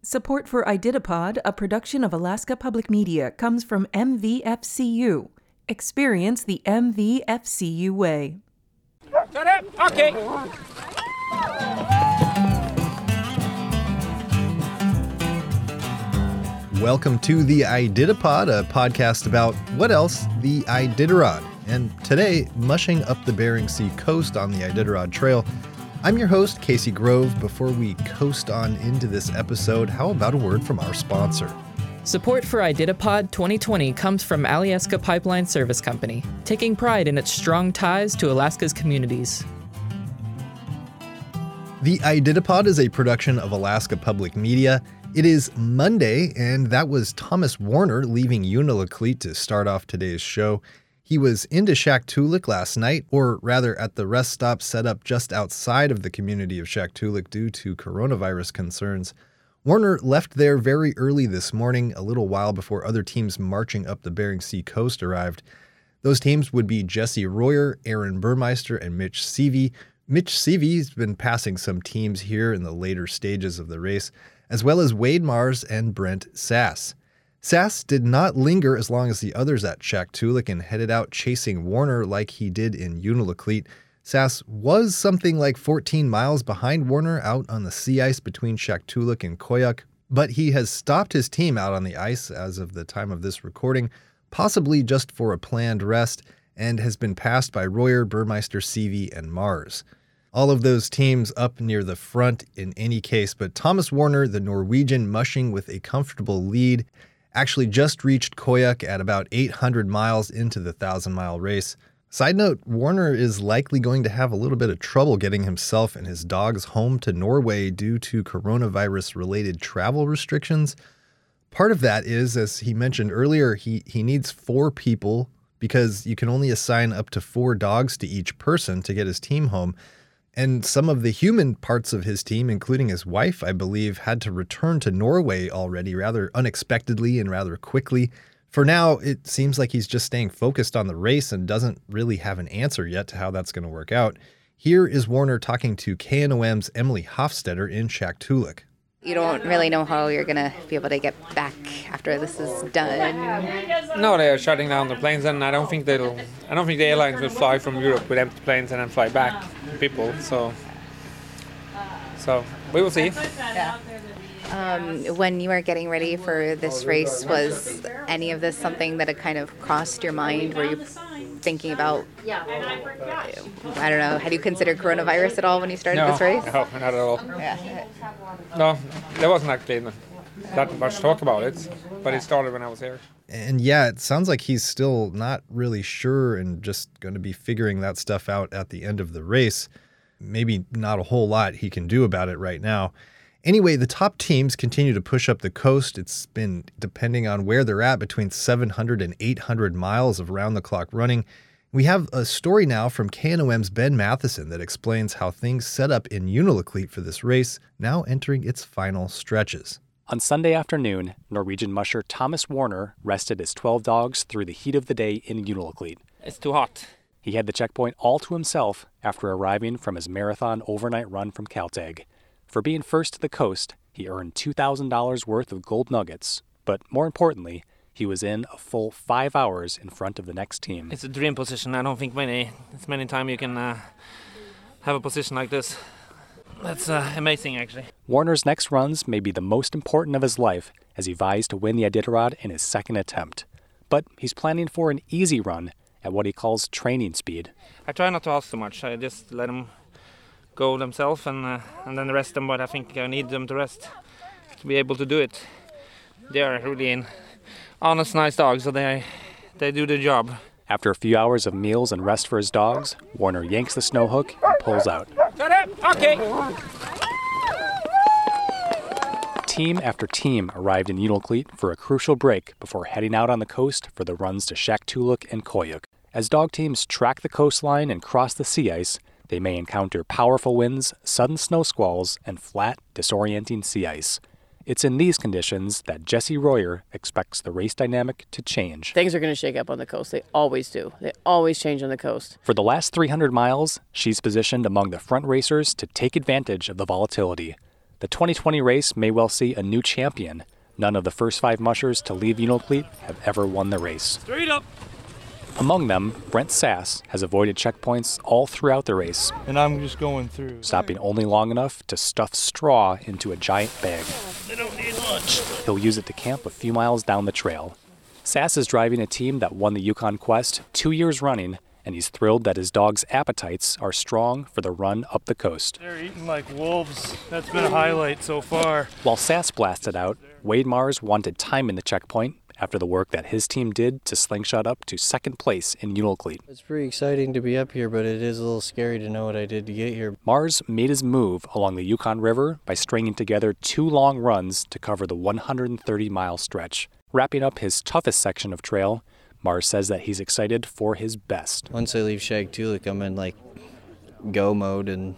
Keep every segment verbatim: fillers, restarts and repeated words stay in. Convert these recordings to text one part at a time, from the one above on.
Support for IDITAPOD, a production of Alaska Public Media, comes from M V F C U. Experience the M V F C U way. Shut up! Okay. Welcome to the IDITAPOD, a podcast about what else? The Iditarod. And today, mushing up the Bering Sea coast on the Iditarod Trail. I'm your host, Casey Grove. Before we coast on into this episode, how about a word from our sponsor? Support for IDITAPOD twenty twenty comes from Alyeska Pipeline Service Company, taking pride in its strong ties to Alaska's communities. The IDITAPOD is a production of Alaska Public Media. It is Monday, and that was Thomas Warner leaving Unalakleet to start off today's show. He was into Shaktoolik last night, or rather at the rest stop set up just outside of the community of Shaktoolik due to coronavirus concerns. Warner left there very early this morning, a little while before other teams marching up the Bering Sea coast arrived. Those teams would be Jesse Royer, Aaron Burmeister, and Mitch Seavey. Mitch Seavey's been passing some teams here in the later stages of the race, as well as Wade Mars and Brent Sass. Sass did not linger as long as the others at Shaktoolik and headed out chasing Warner like he did in Unalakleet. Sass was something like fourteen miles behind Warner out on the sea ice between Shaktoolik and Koyuk, but he has stopped his team out on the ice as of the time of this recording, possibly just for a planned rest, and has been passed by Royer, Burmeister, Seavey, and Mars. All of those teams up near the front in any case, but Thomas Warner, the Norwegian, mushing with a comfortable lead, actually just reached Koyuk at about eight hundred miles into the thousand-mile race. Side note, Warner is likely going to have a little bit of trouble getting himself and his dogs home to Norway due to coronavirus-related travel restrictions. Part of that is, as he mentioned earlier, he, he needs four people because you can only assign up to four dogs to each person to get his team home. And some of the human parts of his team, including his wife, I believe, had to return to Norway already rather unexpectedly and rather quickly. For now, it seems like he's just staying focused on the race and doesn't really have an answer yet to how that's going to work out. Here is Warner talking to K N O M's Emily Hofstetter in Shaktoolik. You don't really know how you're going to be able to get back after this is done. No, they are shutting down the planes, and I don't think they'll. I don't think the airlines will fly from Europe with empty planes and then fly back people. So, so we will see. Yeah. Um, when you were getting ready for this race, was any of this something that had kind of crossed your mind? Were you thinking about, I don't know, had you considered coronavirus at all when you started no, this race? No, not at all. Yeah. No, there wasn't actually that much talk about it, but it started when I was here. And yeah, it sounds like he's still not really sure and just going to be figuring that stuff out at the end of the race. Maybe not a whole lot he can do about it right now. Anyway, the top teams continue to push up the coast. It's been, depending on where they're at, between seven hundred and eight hundred miles of round-the-clock running. We have a story now from K N O M's Ben Matheson that explains how things set up in Unalakleet for this race, now entering its final stretches. On Sunday afternoon, Norwegian musher Thomas Warner rested his twelve dogs through the heat of the day in Unalakleet. It's too hot. He had the checkpoint all to himself after arriving from his marathon overnight run from Kaltag. For being first to the coast, he earned two thousand dollars worth of gold nuggets, but more importantly, he was in a full five hours in front of the next team. It's a dream position. I don't think many, it's many times you can uh, have a position like this. That's uh, amazing, actually. Warner's next runs may be the most important of his life as he vies to win the Iditarod in his second attempt. But he's planning for an easy run at what he calls training speed. I try not to ask too much. I just let them go themselves and uh, and then rest them, but I think I need them to rest to be able to do it. They are really in honest, nice dogs, so they they do the job. After a few hours of meals and rest for his dogs, Warner yanks the snow hook and pulls out. Shut up! Okay. Team after team arrived in Unalakleet for a crucial break before heading out on the coast for the runs to Shaktoolik and Koyuk. As dog teams track the coastline and cross the sea ice, they may encounter powerful winds, sudden snow squalls, and flat, disorienting sea ice. It's in these conditions that Jesse Royer expects the race dynamic to change. Things are going to shake up on the coast. They always do. They always change on the coast. For the last three hundred miles, she's positioned among the front racers to take advantage of the volatility. The twenty twenty race may well see a new champion. None of the first five mushers to leave Unalakleet have ever won the race. Straight up! Among them, Brent Sass has avoided checkpoints all throughout the race. And I'm just going through. Stopping only long enough to stuff straw into a giant bag. They don't need lunch. He'll use it to camp a few miles down the trail. Sass is driving a team that won the Yukon Quest two years running, and he's thrilled that his dog's appetites are strong for the run up the coast. They're eating like wolves. That's been a highlight so far. While Sass blasted out, Wade Mars wanted time in the checkpoint after the work that his team did to slingshot up to second place in Unalakleet. It's pretty exciting to be up here, but it is a little scary to know what I did to get here. Mars made his move along the Yukon River by stringing together two long runs to cover the one hundred thirty mile stretch. Wrapping up his toughest section of trail, Mars says that he's excited for his best. Once I leave Shaktoolik, I'm in like go mode, and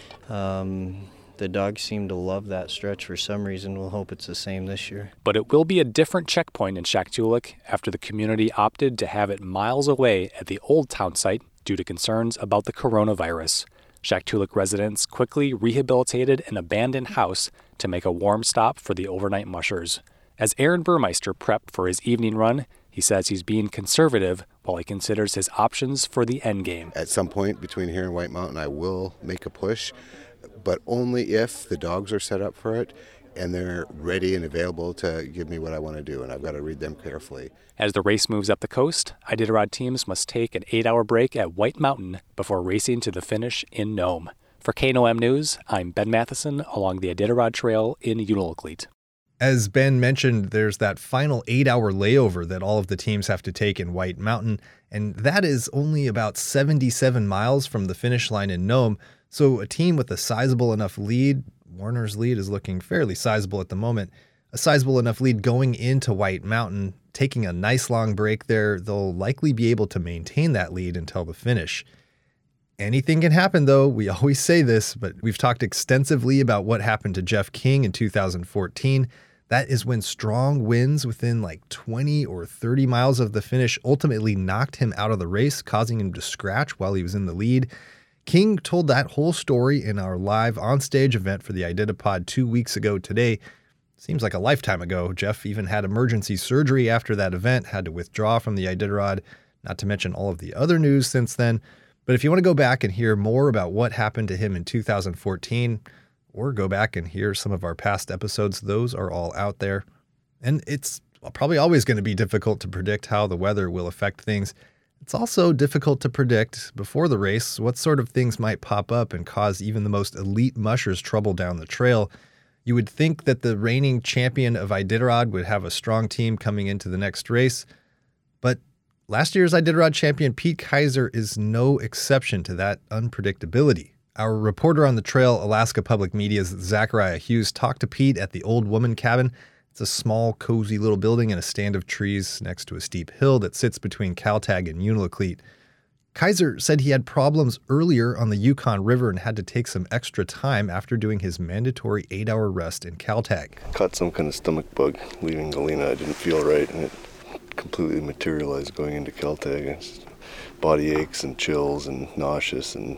um, the dogs seem to love that stretch for some reason. We'll hope it's the same this year. But it will be a different checkpoint in Shaktoolik after the community opted to have it miles away at the old town site due to concerns about the coronavirus. Shaktoolik residents quickly rehabilitated an abandoned house to make a warm stop for the overnight mushers. As Aaron Burmeister prepped for his evening run, he says he's being conservative while he considers his options for the end game. At some point between here and White Mountain, I will make a push, but only if the dogs are set up for it and they're ready and available to give me what I want to do, and I've got to read them carefully. As the race moves up the coast, Iditarod teams must take an eight-hour break at White Mountain before racing to the finish in Nome. For K N O M News, I'm Ben Matheson along the Iditarod Trail in Unalakleet. As Ben mentioned, there's that final eight-hour layover that all of the teams have to take in White Mountain, and that is only about seventy-seven miles from the finish line in Nome. So a team with a sizable enough lead, Warner's lead is looking fairly sizable at the moment, a sizable enough lead going into White Mountain, taking a nice long break there, they'll likely be able to maintain that lead until the finish. Anything can happen, though. We always say this, but we've talked extensively about what happened to Jeff King in two thousand fourteen. That is when strong winds within like twenty or thirty miles of the finish ultimately knocked him out of the race, causing him to scratch while he was in the lead. King told that whole story in our live onstage event for the IDITAPod two weeks ago today. Seems like a lifetime ago. Jeff even had emergency surgery after that event, had to withdraw from the Iditarod, not to mention all of the other news since then. But if you want to go back and hear more about what happened to him in two thousand fourteen, or go back and hear some of our past episodes, those are all out there. And it's probably always going to be difficult to predict how the weather will affect things. It's also difficult to predict before the race what sort of things might pop up and cause even the most elite mushers trouble down the trail. You would think that the reigning champion of Iditarod would have a strong team coming into the next race, but last year's Iditarod champion Pete Kaiser is no exception to that unpredictability. Our reporter on the trail, Alaska Public Media's Zachariah Hughes, talked to Pete at the Old Woman Cabin. It's a small, cozy little building in a stand of trees next to a steep hill that sits between Kaltag and Unalakleet. Kaiser said he had problems earlier on the Yukon River and had to take some extra time after doing his mandatory eight-hour rest in Kaltag. Caught some kind of stomach bug leaving Galena. I didn't feel right, and it completely materialized going into Kaltag. It's body aches and chills and nauseous and,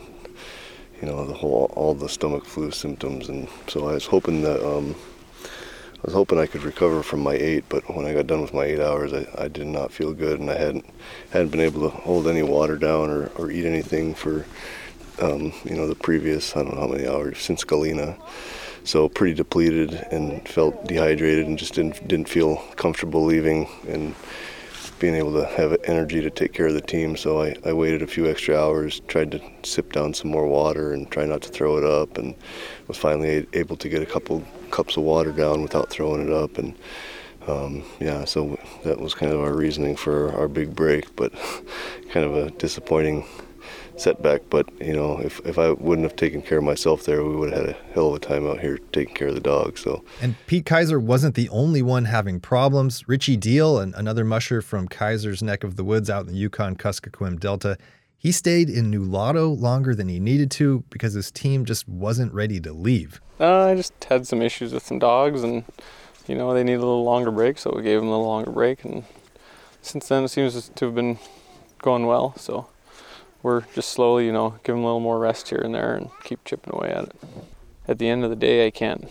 you know, the whole all the stomach flu symptoms. And so I was hoping that um, I was hoping I could recover from my eight, but when I got done with my eight hours, I, I did not feel good, and I hadn't hadn't been able to hold any water down or, or eat anything for um, you know the previous I don't know how many hours since Galena. So pretty depleted and felt dehydrated and just didn't didn't feel comfortable leaving and being able to have energy to take care of the team. So I, I waited a few extra hours, tried to sip down some more water and try not to throw it up, and was finally able to get a couple cups of water down without throwing it up. And um, yeah, so that was kind of our reasoning for our big break, but kind of a disappointing setback. But you know, if if I wouldn't have taken care of myself there, we would have had a hell of a time out here taking care of the dog. So and Pete Kaiser wasn't the only one having problems. Richie Deal, and another musher from Kaiser's neck of the woods out in the Yukon Kuskokwim Delta, he stayed in Nulato longer than he needed to because his team just wasn't ready to leave. Uh, I just had some issues with some dogs, and you know they needed a little longer break, so we gave them a little longer break. And since then, it seems to have been going well. So we're just slowly, you know, give them a little more rest here and there and keep chipping away at it. At the end of the day, I can't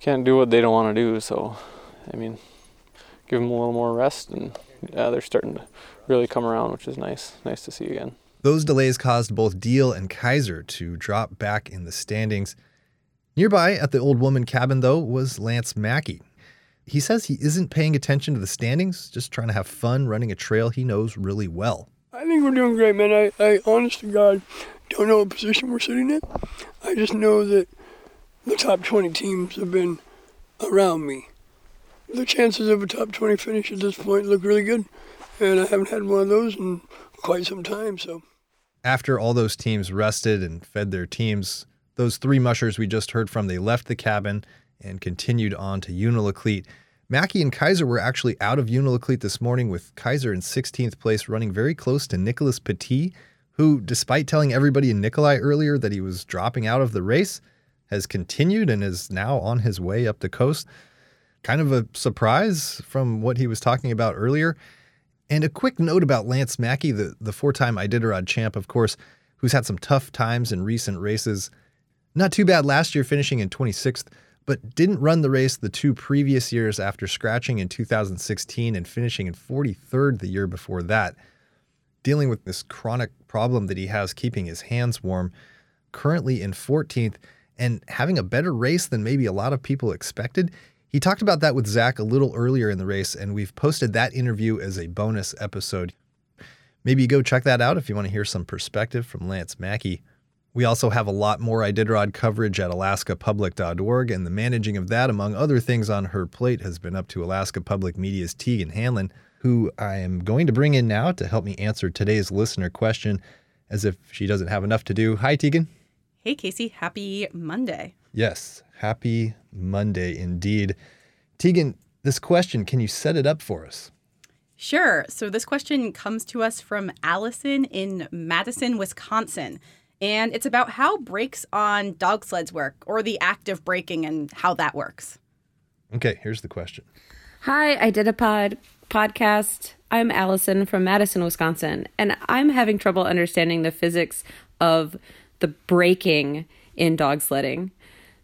can't do what they don't want to do. So, I mean, give them a little more rest, and yeah, they're starting to really come around, which is nice. Nice to see again. Those delays caused both Deal and Kaiser to drop back in the standings. Nearby at the Old Woman cabin, though, was Lance Mackey. He says he isn't paying attention to the standings, just trying to have fun running a trail he knows really well. I think we're doing great, man. I, I honest to God, don't know what position we're sitting in. I just know that the top twenty teams have been around me. The chances of a top twenty finish at this point look really good, and I haven't had one of those in quite some time, so... After all those teams rested and fed their teams, those three mushers we just heard from, they left the cabin and continued on to Unalakleet. Mackey and Kaiser were actually out of Unalakleet this morning, with Kaiser in sixteenth place, running very close to Nicholas Petit, who, despite telling everybody in Nikolai earlier that he was dropping out of the race, has continued and is now on his way up the coast. Kind of a surprise from what he was talking about earlier. And a quick note about Lance Mackey, the, the four-time Iditarod champ, of course, who's had some tough times in recent races. Not too bad last year, finishing in twenty-sixth, but didn't run the race the two previous years after scratching in two thousand sixteen and finishing in forty-third the year before that. Dealing with this chronic problem that he has keeping his hands warm, currently in fourteenth, and having a better race than maybe a lot of people expected. He talked about that with Zach a little earlier in the race, and we've posted that interview as a bonus episode. Maybe go check that out if you want to hear some perspective from Lance Mackey. We also have a lot more Iditarod coverage at alaska public dot org, and the managing of that, among other things on her plate, has been up to Alaska Public Media's Tegan Hanlon, who I am going to bring in now to help me answer today's listener question, as if she doesn't have enough to do. Hi, Tegan. Hey, Casey. Happy Monday. Yes, happy Monday indeed. Tegan, this question, can you set it up for us? Sure. So this question comes to us from Allison in Madison, Wisconsin. And it's about how brakes on dog sleds work, or the act of braking and how that works. Okay, here's the question. Hi, I did a pod podcast. I'm Allison from Madison, Wisconsin, and I'm having trouble understanding the physics of the braking in dog sledding.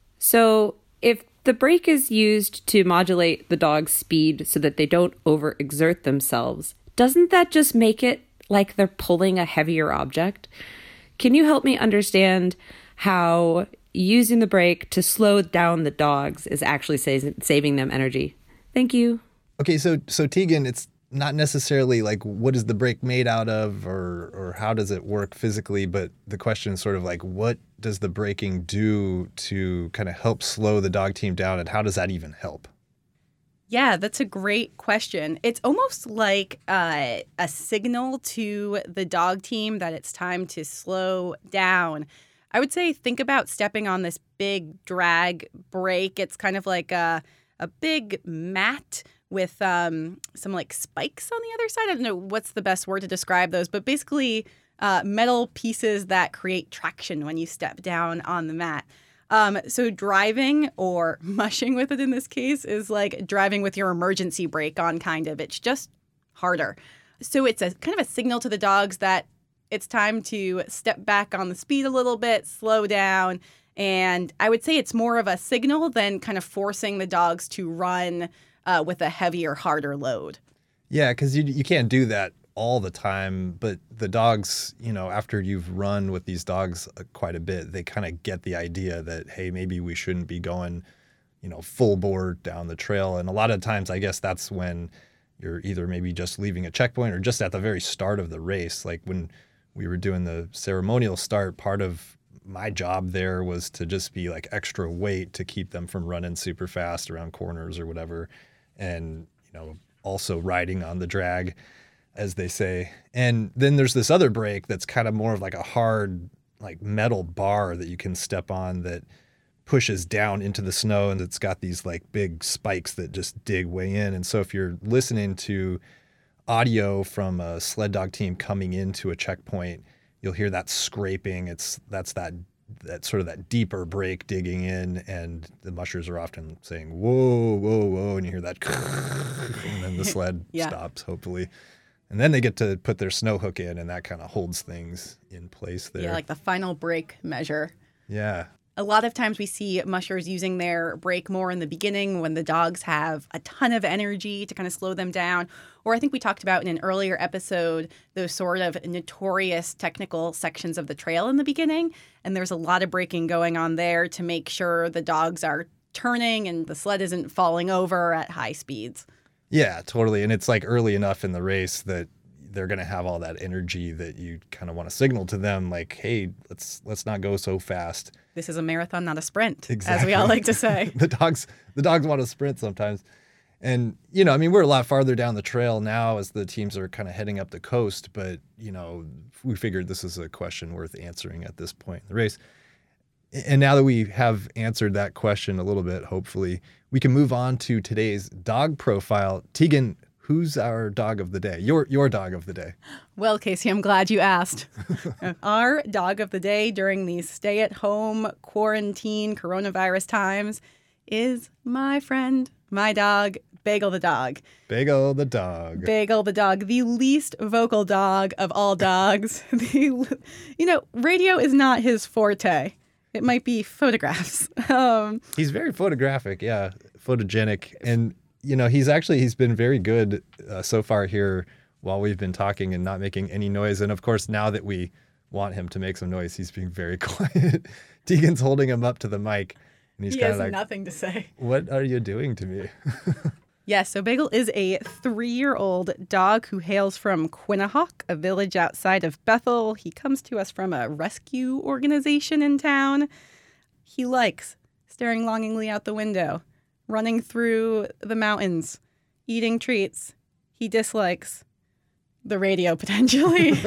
So if the brake is used to modulate the dog's speed so that they don't overexert themselves, doesn't that just make it like they're pulling a heavier object? Can you help me understand how using the brake to slow down the dogs is actually sa- saving them energy? Thank you. Okay, so so Tegan, it's not necessarily like what is the brake made out of, or or how does it work physically, but the question is sort of like, what does the braking do to kind of help slow the dog team down, and how does that even help? Yeah, that's a great question. It's almost like uh, a signal to the dog team that it's time to slow down. I would say think about stepping on this big drag brake. It's kind of like a, a big mat with um, some like spikes on the other side. I don't know what's the best word to describe those, but basically uh, metal pieces that create traction when you step down on the mat. Um, so driving, or mushing with it in this case, is like driving with your emergency brake on, kind of. It's just harder. So it's a kind of a signal to the dogs that it's time to step back on the speed a little bit, slow down. And I would say it's more of a signal than kind of forcing the dogs to run uh, with a heavier, harder load. Yeah, because you you can't do that all the time, but the dogs, you know, after you've run with these dogs quite a bit, they kind of get the idea that, hey, maybe we shouldn't be going, you know, full bore down the trail. And a lot of times, I guess that's when you're either maybe just leaving a checkpoint or just at the very start of the race. Like when we were doing the ceremonial start, part of my job there was to just be like extra weight to keep them from running super fast around corners or whatever. And, you know, also riding on the drag, as they say. And then there's this other brake that's kind of more of like a hard, like metal bar that you can step on that pushes down into the snow, and it's got these like big spikes that just dig way in. And so if you're listening to audio from a sled dog team coming into a checkpoint, you'll hear that scraping. It's that's that that sort of that deeper brake digging in, and the mushers are often saying, whoa, whoa, whoa, and you hear that, and then the sled yeah. stops, hopefully. And then they get to put their snow hook in, and that kind of holds things in place there. Yeah, like the final brake measure. Yeah. A lot of times we see mushers using their break more in the beginning when the dogs have a ton of energy to kind of slow them down. Or I think we talked about in an earlier episode those sort of notorious technical sections of the trail in the beginning. And there's a lot of braking going on there to make sure the dogs are turning and the sled isn't falling over at high speeds. Yeah, totally. And it's like early enough in the race that they're going to have all that energy that you kind of want to signal to them, like, hey, let's let's not go so fast. This is a marathon, not a sprint, Exactly. as we all like to say. the dogs the dogs want to sprint sometimes. And, you know, I mean, we're a lot farther down the trail now as the teams are kind of heading up the coast. But, you know, we figured this is a question worth answering at this point in the race. And now that we have answered that question a little bit, hopefully, we can move on to today's dog profile. Tegan, who's our dog of the day? Your your dog of the day. Well, Casey, I'm glad you asked. Our dog of the day during these stay-at-home quarantine coronavirus times is my friend, my dog, Bagel the dog. Bagel the dog. Bagel the dog, the least vocal dog of all dogs. the, you know, radio is not his forte. It might be photographs. Um, he's very photographic, yeah, photogenic. And, you know, he's actually, he's been very good uh, so far here while we've been talking and not making any noise. And, of course, now that we want him to make some noise, he's being very quiet. Tegan's holding him up to the mic. And he's he kind has of like, nothing to say. What are you doing to me? Yes, so Bagel is a three-year-old dog who hails from Quinnahock, a village outside of Bethel. He comes to us from a rescue organization in town. He likes staring longingly out the window, running through the mountains, eating treats. He dislikes the radio, potentially.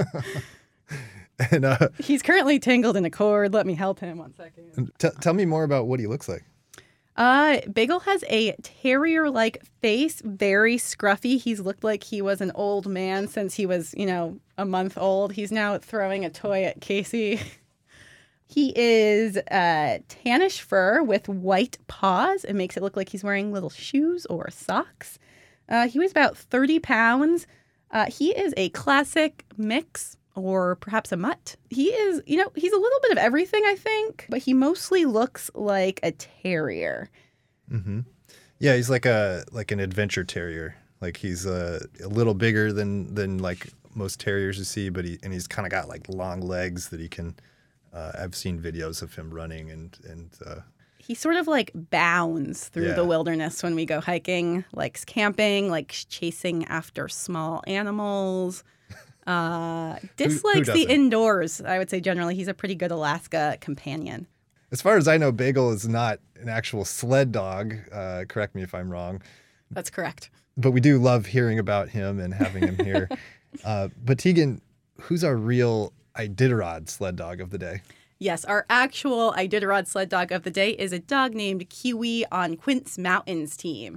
and uh, He's currently tangled in a cord. Let me help him one second. T- tell me more about what he looks like. Uh, Bagel has a terrier-like face, very scruffy. He's looked like he was an old man since he was, you know, a month old. He's now throwing a toy at Casey. He is uh, tannish fur with white paws. It makes it look like he's wearing little shoes or socks. Uh, he weighs about thirty pounds. Uh, he is a classic mix, or perhaps a mutt. He is, you know, he's a little bit of everything, I think, but he mostly looks like a terrier. Mm-hmm. Yeah, he's like a like an adventure terrier. Like he's uh, a little bigger than than like most terriers you see, but he and he's kind of got like long legs that he can. Uh, I've seen videos of him running and and. Uh, he sort of like bounds through yeah. the wilderness when we go hiking, likes camping, likes chasing after small animals. Uh, dislikes who the indoors. I would say generally he's a pretty good Alaska companion. As far as I know, Bagel is not an actual sled dog. Uh, correct me if I'm wrong. That's correct. But we do love hearing about him and having him here. uh, but Tegan, who's our real Iditarod sled dog of the day? Yes, our actual Iditarod sled dog of the day is a dog named Kiwi on Quint's Mountains team.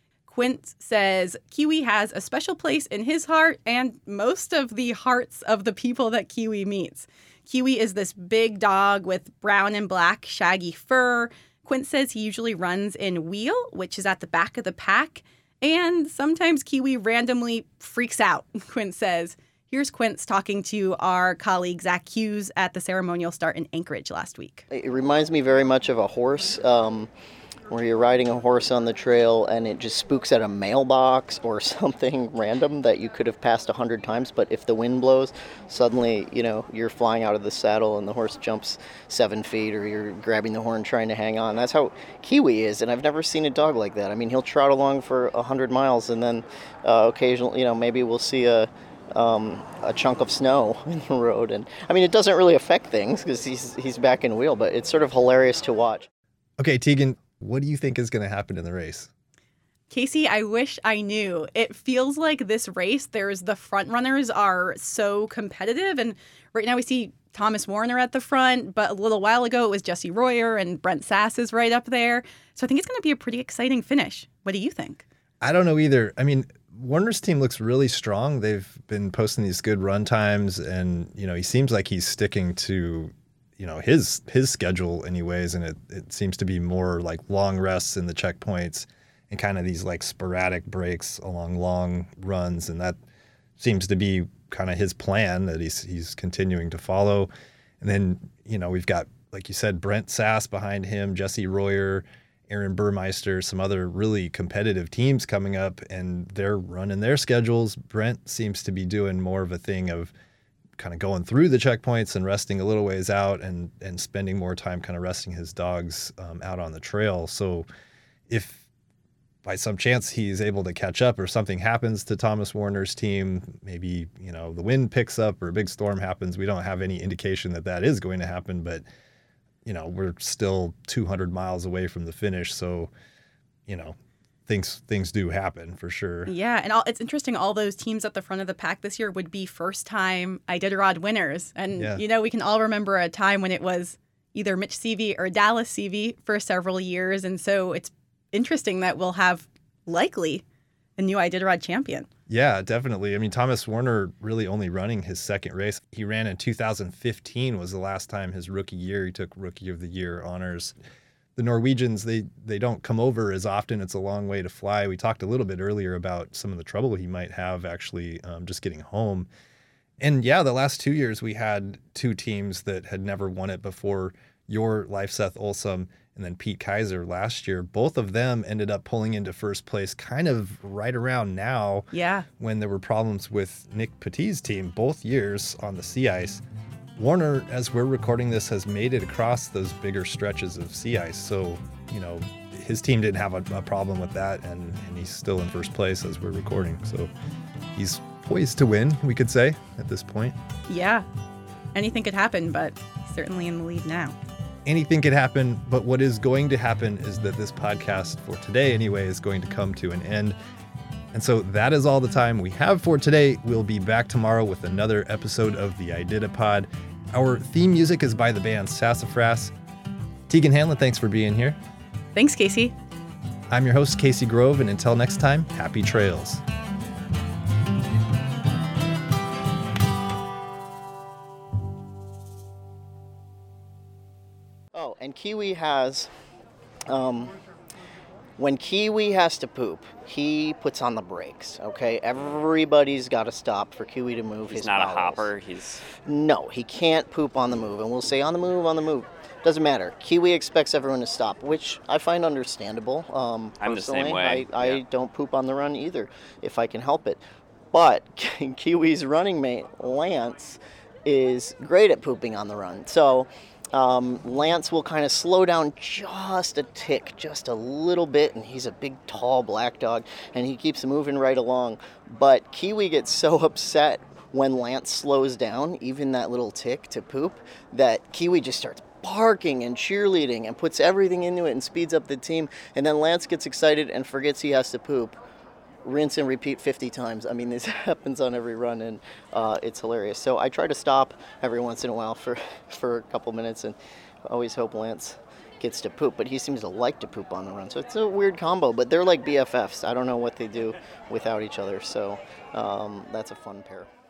Quint says Kiwi has a special place in his heart and most of the hearts of the people that Kiwi meets. Kiwi is this big dog with brown and black shaggy fur. Quint says he usually runs in wheel, which is at the back of the pack. And sometimes Kiwi randomly freaks out, Quint says. Here's Quince talking to our colleague Zach Hughes at the ceremonial start in Anchorage last week. It reminds me very much of a horse. Um, where you're riding a horse on the trail and it just spooks at a mailbox or something random that you could have passed a hundred times, but if the wind blows, suddenly, you know, you're flying out of the saddle and the horse jumps seven feet or you're grabbing the horn trying to hang on. That's how Kiwi is, and I've never seen a dog like that. I mean, he'll trot along for a hundred miles and then uh, occasionally, you know, maybe we'll see a Um, a chunk of snow in the road. And I mean, it doesn't really affect things because he's he's back in wheel, but it's sort of hilarious to watch. Okay, Tegan, what do you think is going to happen in the race? Casey, I wish I knew. It feels like this race, there's the front runners are so competitive. And right now we see Thomas Warner at the front, but a little while ago it was Jesse Royer and Brent Sass is right up there. So I think it's going to be a pretty exciting finish. What do you think? I don't know either. I mean, Warner's team looks really strong. They've been posting these good run times, and you know he seems like he's sticking to, you know, his his schedule anyways. And it it seems to be more like long rests in the checkpoints and kind of these like sporadic breaks along long runs, and that seems to be kind of his plan that he's he's continuing to follow. And then you know we've got like you said, Brent Sass behind him, Jesse Royer, Aaron Burmeister, some other really competitive teams coming up, and they're running their schedules. Brent seems to be doing more of a thing of kind of going through the checkpoints and resting a little ways out and and spending more time kind of resting his dogs um, out on the trail. So if by some chance he's able to catch up or something happens to Thomas Warner's team, maybe, you know, the wind picks up or a big storm happens, we don't have any indication that that is going to happen, but you know, we're still two hundred miles away from the finish. So, you know, things things do happen for sure. Yeah, and all, it's interesting, all those teams at the front of the pack this year would be first-time Iditarod winners. And, Yeah. you know, we can all remember a time when it was either Mitch Seavey or Dallas Seavey for several years. And so it's interesting that we'll have likely a new Iditarod champion. Yeah, definitely. I mean, Thomas Warner really only running his second race. He ran in two thousand fifteen was the last time his rookie year. He took Rookie of the Year honors. The Norwegians, they they don't come over as often. It's a long way to fly. We talked a little bit earlier about some of the trouble he might have actually um, just getting home. And yeah, the last two years we had two teams that had never won it before. Your Life Seth Olsum and then Pete Kaiser last year. Both of them ended up pulling into first place kind of right around now. Yeah. When there were problems with Nick Petit's team both years on the sea ice. Warner, as we're recording this, has made it across those bigger stretches of sea ice. So, you know, his team didn't have a, a problem with that, and, and he's still in first place as we're recording. So he's poised to win, we could say, at this point. Yeah. Anything could happen, but he's certainly in the lead now. Anything could happen, but what is going to happen is that this podcast, for today anyway, is going to come to an end. And so that is all the time we have for today. We'll be back tomorrow with another episode of the I Did It Pod. Our theme music is by the band Sassafras. Tegan Hanlon, thanks for being here. Thanks, Casey. I'm your host, Casey Grove, and until next time, happy trails. Oh, and Kiwi has, um, when Kiwi has to poop, he puts on the brakes, okay? Everybody's got to stop for Kiwi to move He's his not bowels. a hopper. He's No, he can't poop on the move. And we'll say on the move, on the move. Doesn't matter. Kiwi expects everyone to stop, which I find understandable. Um, I'm the same personally. way, I, I yeah. don't poop on the run either, if I can help it. But Kiwi's running mate, Lance, is great at pooping on the run. So um, Lance will kind of slow down just a tick, just a little bit, and he's a big, tall black dog, and he keeps moving right along. But Kiwi gets so upset when Lance slows down, even that little tick to poop, that Kiwi just starts barking and cheerleading and puts everything into it and speeds up the team. And then Lance gets excited and forgets he has to poop. Rinse and repeat fifty times. I mean, this happens on every run, and uh, it's hilarious. So I try to stop every once in a while for, for a couple minutes, and I always hope Lance gets to poop. But he seems to like to poop on the run. So it's a weird combo, but they're like B F Fs. I don't know what they do without each other. So um, that's a fun pair.